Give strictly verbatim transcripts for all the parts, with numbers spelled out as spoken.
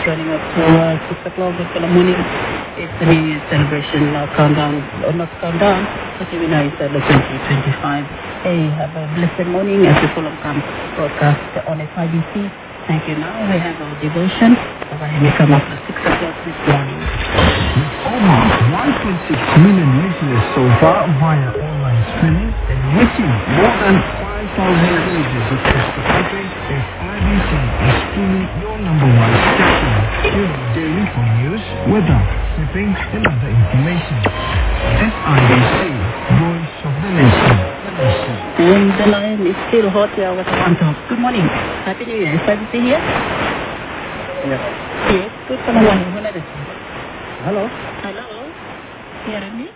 joining us for uh, six o'clock in the morning. It's the New Year celebration uh, countdown, or not countdown, but even now it's uh, the twenty twenty-five. Hey, have a blessed morning as we follow come broadcast on F I B C. Thank you. Now we have our devotion. Alright, we come after six o'clock this morning. With over one point six million listeners so far via online streaming and reaching more than five thousand villages across the country, F I B C is streaming your number one station. Tune in daily for news, weather, shipping, and other information. F I B C, Voice of the Nation. And the line is still hot here with one talk. Good morning. Happy New Year. F I B C here? Yes. Yes. Good morning. Hello. Hello. Hearing me?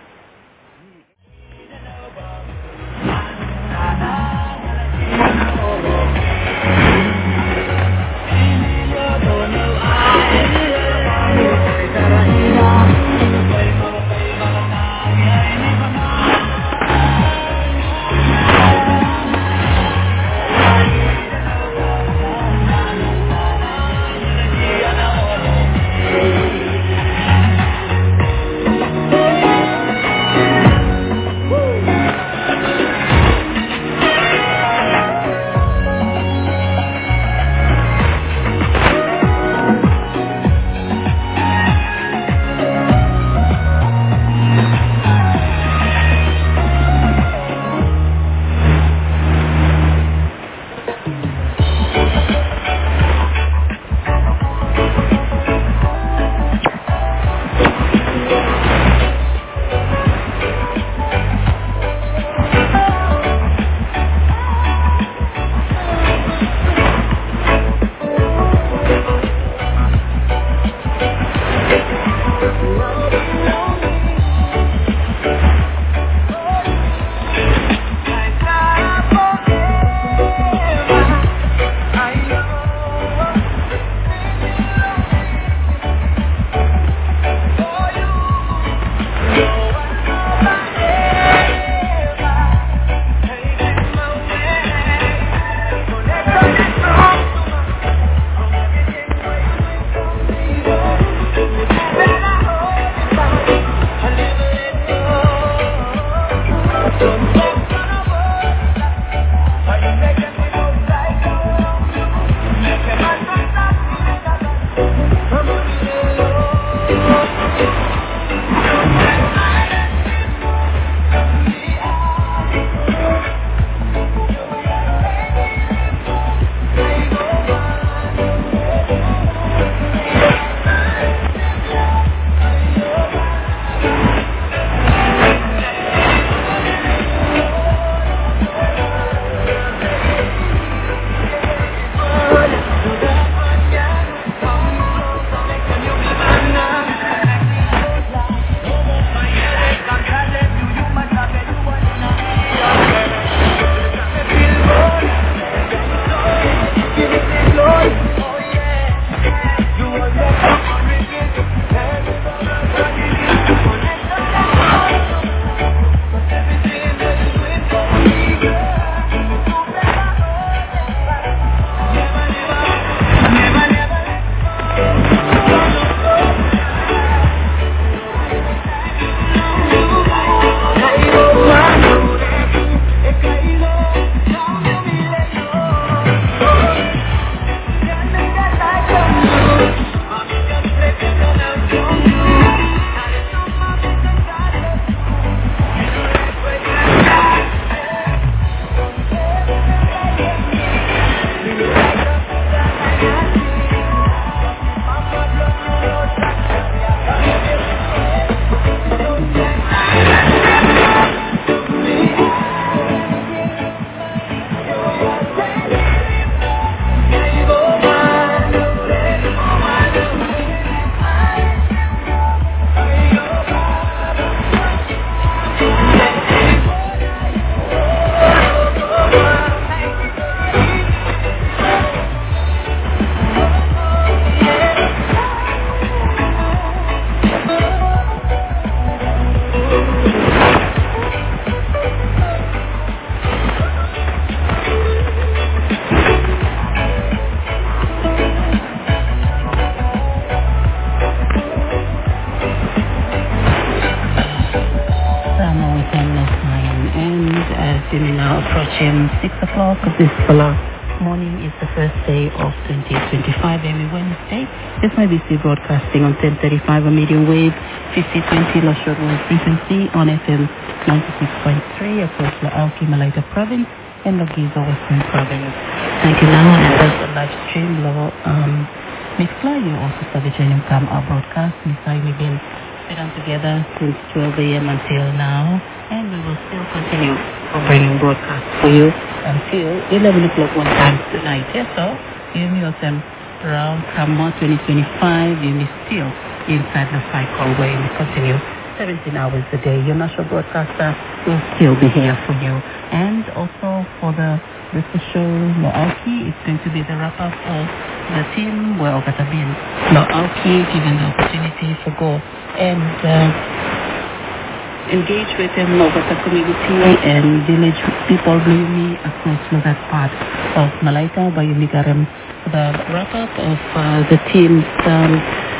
And as you may now approaching six o'clock this morning is the first day of twenty twenty-five, every Wednesday. This might be still broadcasting on ten thirty-five on medium wave, fifty twenty low shortwave frequency on F M ninety-six point three across Laauki, Malaita Province and Logizo, Western Province. Thank you now, and there's a live stream below um, Mixler. You also start joining come our broadcast. Mixler, we've been sitting together since twelve a.m. until now, and we will still continue bringing broadcasts for you until eleven o'clock one time tonight. Yes, so you may also around come on twenty twenty-five, you may still inside the cycle where we continue seventeen hours a day. Your national broadcaster will still be here for you. And also for the breakfast show, Laauki, it's going to be the wrap-up of the team. Well, that have been Laauki, given the opportunity to go and uh, engage with them over the community and village people Blumi across that part of Malaita, by Unigaram. The wrap-up of uh, the team's um,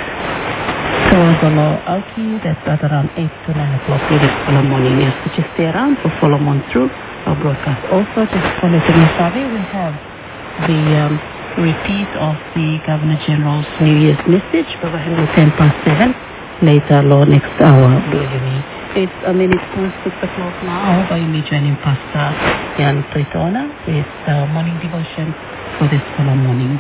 Laauki, that's at around eight to nine o'clock in the morning. Yes, so just stay around for follow on through our broadcast. Also, just for listening survey, we have the um, repeat of the Governor General's New Year's message, provided at ten past seven, later, Lord, next hour, Blumi. It's a minute past six o'clock now, by me joining Pastor Jan Tritona with uh, morning devotion for this follow morning.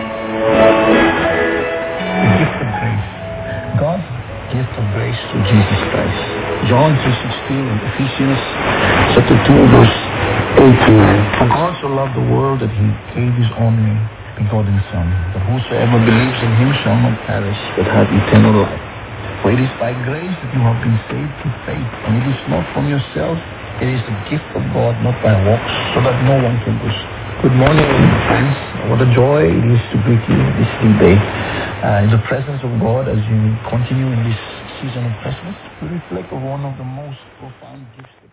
The gift of grace. God's gift of grace through Jesus Christ. John three sixteen and Ephesians chapter two verse eight to nine. For God so loved the world that he gave his only begotten Son, that whosoever believes in him shall not perish but have eternal life. For it is by grace that you have been saved through faith, and it is not from yourself, it is the gift of God, not by works, so that no one can boast. Good morning, friends. What a joy it is to greet you this day uh, in the presence of God as you continue in this season of Christmas to reflect on one of the most profound gifts